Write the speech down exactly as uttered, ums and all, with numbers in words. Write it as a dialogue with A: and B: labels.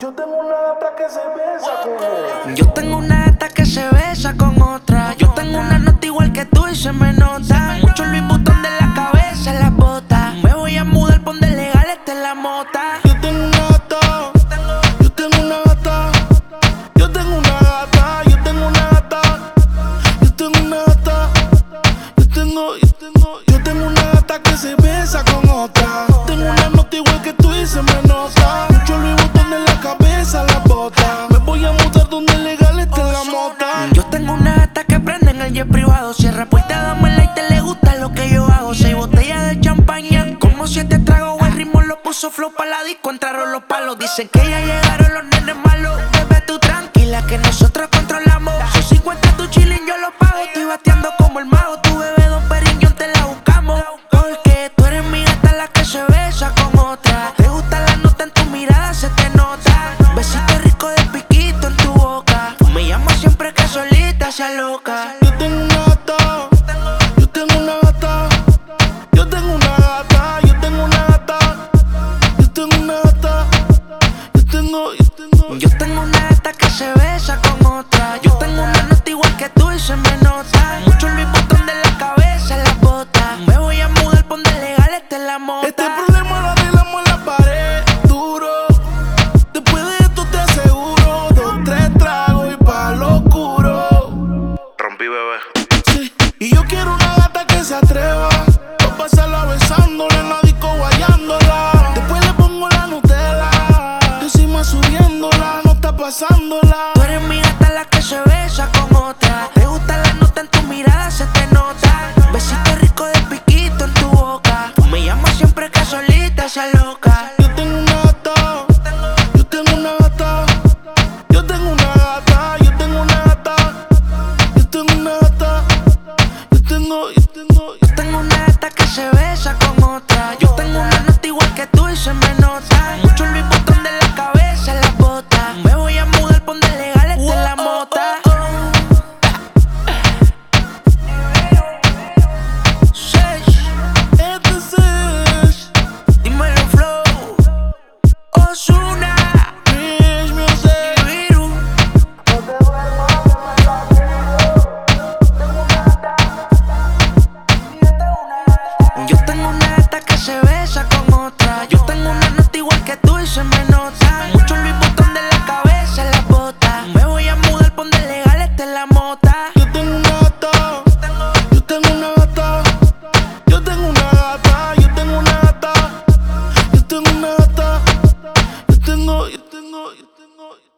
A: Yo tengo una gata que se besa con otra.
B: Yo tengo una gata que se besa con otra. Yo tengo una nota igual que tú y se me nota. Mucho Louis Vuitton de la cabeza en las botas. Me voy a mudar, pon de legal, esta es la mota.
A: Yo tengo una gata, yo tengo una gata, yo tengo una gata, yo tengo una gata, yo tengo una gata, yo tengo, yo tengo, yo tengo una gata que se besa con otra. Tengo una nota igual que tú y se me nota. Mucho Louis Vuitton en la cabeza, la bota. Me voy a mudar donde legal está la mota.
B: Yo tengo una gata que prende en el jet privado. Cierra puerta, dame el y le gusta lo que yo hago. Seis botellas de champaña, como siete tragos. El ritmo lo puso flow pa' la disco, entraron los palos. Dicen que ya llegaron los nenes malos. Bebé, tú tranquila que nosotros controlamos. Son cincuenta tu chilling, yo lo pago. Estoy bateando como el mago. Tu bebé Don Periñón te la buscamos. Porque tú eres mi gata la que se besa con otra. Te gusta la nota en tu mirada, se te nota. Besito rico de piquito en tu boca. Tú me llamas siempre que solita se loca.
A: Yo tengo una gata, yo tengo una gata, yo tengo una gata, yo tengo una gata, yo tengo una gata, yo tengo, yo tengo.
B: Yo tengo una gata que se besa con otra. Yo tengo una nota igual que tú y se me nota. Mucho Louis Vuitton de la cabeza en las botas. Me voy a mudar, pon de legal, esta es la mota.
A: Este problema lo arreglamos en la pared, duro. Después de esto te aseguro, dos, tres tragos y pa' lo oscuro.
C: Rompí, bebé.
A: Sí, y yo quiero una gata que se atreva a pasarla besándola en la disco guayándola. Después le pongo la Nutella, encima subiéndola, no está pasándola.
B: Tú eres mi gata la que se besa con otra. Te gusta la nota en tu mirada, se te nota. Besito rico de piquito en tu boca. Tú me llamas siempre que solita se loca.
A: Yo tengo una gata, yo tengo una gata, yo tengo una gata, yo tengo una gata, yo tengo una gata, yo tengo, yo tengo.
B: Yo tengo una gata que se besa con otra. Yo tengo una nota igual que tú y se me nota. Mucho Louis Vuitton de la cabeza en las botas. Me voy a mudar, pon de legal, esta es la mota. Sesh,
A: Este es
B: dímelo flow. Ozuna,
A: Rich Music.
B: Viru. Yo tengo una gata que se besa con otra. Yo tengo una nota igual que tú y se me nota. Mucho Louis Vuitton de la cabeza en las botas. Me voy a mudar, pon de legal, esta es la mota.
A: Yo tengo una gata, yo tengo una gata, yo tengo una gata, yo tengo una gata, yo tengo una gata, yo tengo, yo tengo, yo tengo.